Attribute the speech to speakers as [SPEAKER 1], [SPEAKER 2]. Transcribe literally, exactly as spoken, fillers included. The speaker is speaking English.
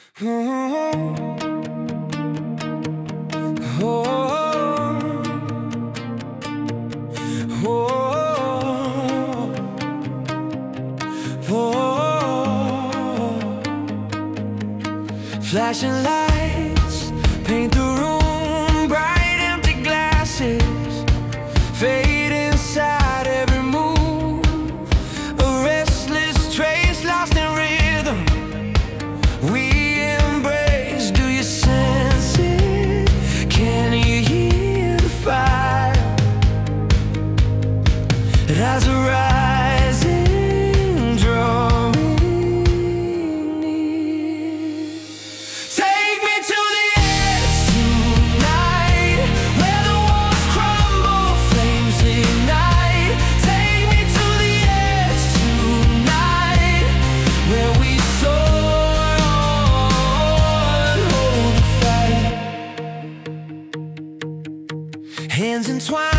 [SPEAKER 1] Oh, oh, oh, oh. Flashing lights paint the room, bright empty glasses fade inside every move. A restless trace lost in rhythm we embrace. Do you sense it? Can you hear the fire as a rising draw me near? Take me to the edge tonight, where the walls crumble, flames ignite. Take me to the edge tonight, where we soar on, hold the fight. Hands entwined,